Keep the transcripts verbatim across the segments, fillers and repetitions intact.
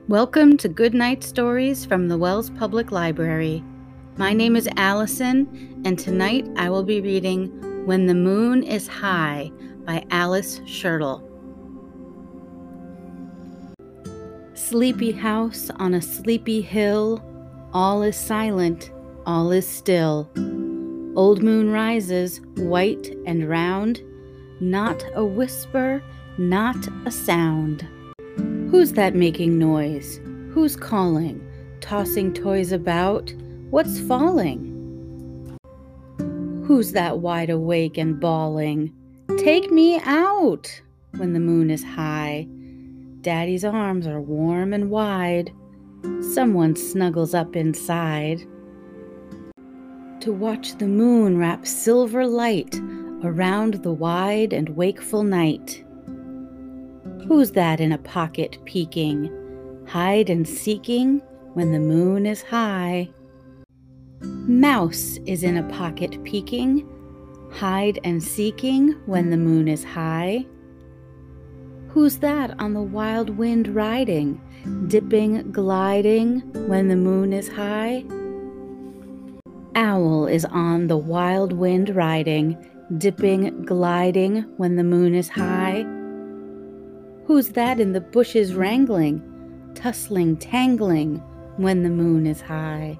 Welcome to Goodnight Stories from the Wells Public Library. My name is Allison, and tonight I will be reading When the Moon is High by Alice Schertle. Sleepy house on a sleepy hill, all is silent, all is still. Old moon rises, white and round, not a whisper, not a sound. Who's that making noise? Who's calling? Tossing toys about? What's falling? Who's that wide awake and bawling? Take me out! When the moon is high. Daddy's arms are warm and wide. Someone snuggles up inside to watch the moon wrap silver light around the wide and wakeful night. Who's that in a pocket peeking, hide and seeking when the moon is high? Mouse is in a pocket peeking, hide and seeking when the moon is high. Who's that on the wild wind riding, dipping, gliding when the moon is high? Owl is on the wild wind riding, dipping, gliding when the moon is high. Who's that in the bushes wrangling, tussling, tangling when the moon is high?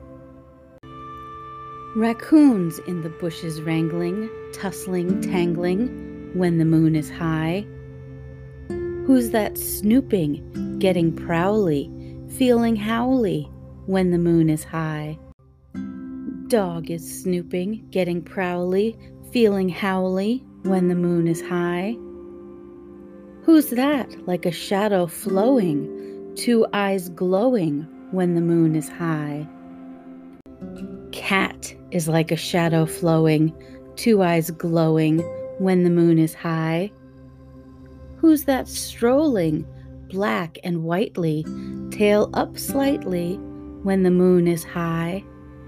Raccoons in the bushes wrangling, tussling, tangling when the moon is high. Who's that snooping, getting prowly, feeling howly when the moon is high? Dog is snooping, getting prowly, feeling howly when the moon is high. Who's that like a shadow flowing, two eyes glowing when the moon is high? Cat is like a shadow flowing, two eyes glowing when the moon is high. Who's that strolling, black and whitely, tail up slightly when the moon is high?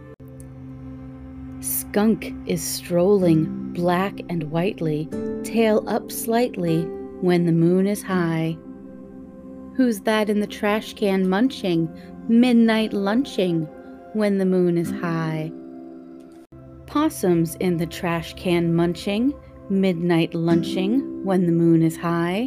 Skunk is strolling, black and whitely, tail up slightly when the moon is high. Who's that in the trash can munching, midnight lunching when the moon is high? Possums in the trash can munching, midnight lunching when the moon is high.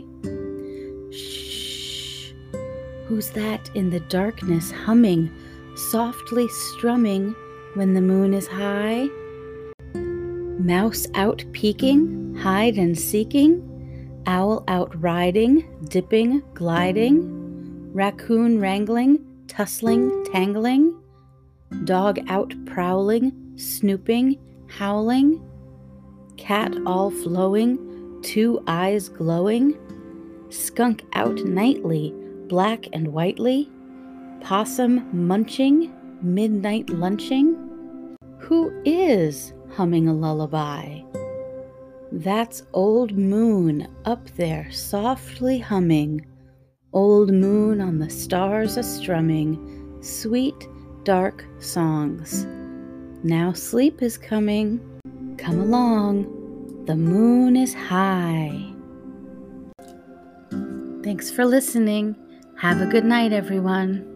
Shh! Who's that in the darkness humming, softly strumming when the moon is high? Mouse out peeking, hide and seeking, owl out riding, dipping, gliding, raccoon wrangling, tussling, tangling, dog out prowling, snooping, howling, cat all flowing, two eyes glowing, skunk out nightly, black and whitely, possum munching, midnight lunching. Who is humming a lullaby? That's old moon up there softly humming, old moon on the stars a-strumming, sweet, dark songs. Now sleep is coming, come along, the moon is high. Thanks for listening. Have a good night, everyone.